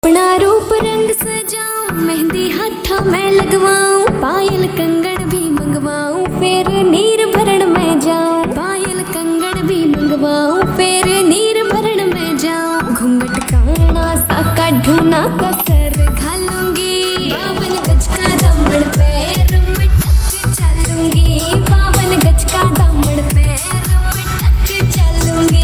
अपना रूप रंग सजाऊं, मेहंदी हाथा मैं लगवाऊं, पायल कंगन भी मंगवाऊं, फिर नीर भरण में जाऊं। पायल कंगन भी मंगवाऊं, फिर नीर भरण में जाऊं। घूंघट काना सा काढूं ना कसर घालूंगी, 52 गज का दामन पैर में टक चलूंगी। 52 गज का दामन पैर में टक चलूंगी।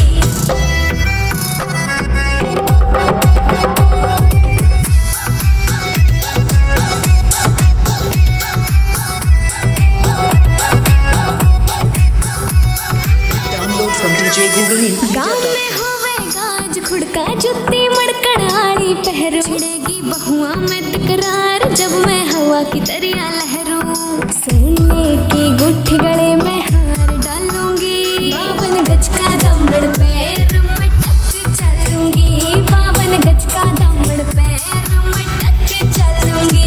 गाँव में होवे गाज खुड़का जुत्ती मड़कड़ाई पहरो, छिड़ेगी बहुआ में तकरार जब मैं हवा की दरिया लहरूं। सोने की गुट्ठी गले में हार डालूंगी, 52 गज का दामन पैर में टक चलूंगी। 52 गज का दामन पैर में टक चलूंगी।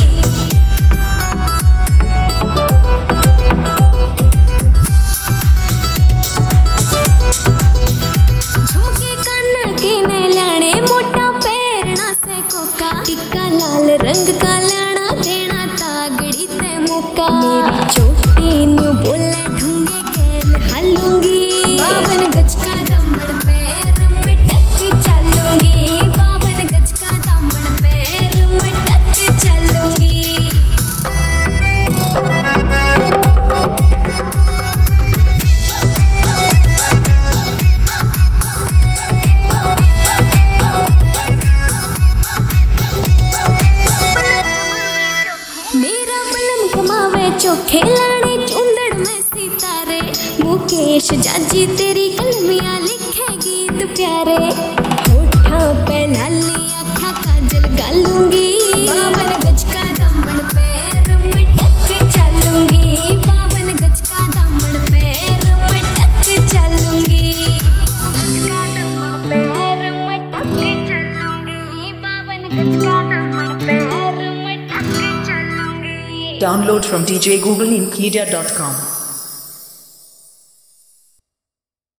टिक्का लाल रंग का लाना देना तागड़ी ते मौका। मेरी चोटी न्यू बोले ढूंगे खेल हलूंगी, 52 गज का दामन पैर में टक चलूंगी। 52 गज का दामन पैर में टक चलूंगी। चोखे लाने चुंदड़ में सितारे, मुकेश जाजी तेरी कलमियां लिखे गीत प्यारे। होठा पे लाली आँखा काजल गालूंगी, 52 गज का दामन पैर में टक चलूंगी। 52 गज का दामन पैर में टक चलूंगी। पैर में टक चलूंगी। 52 गज का दामन पैर में टक चलूंगी। Download from djgooglemedia.com.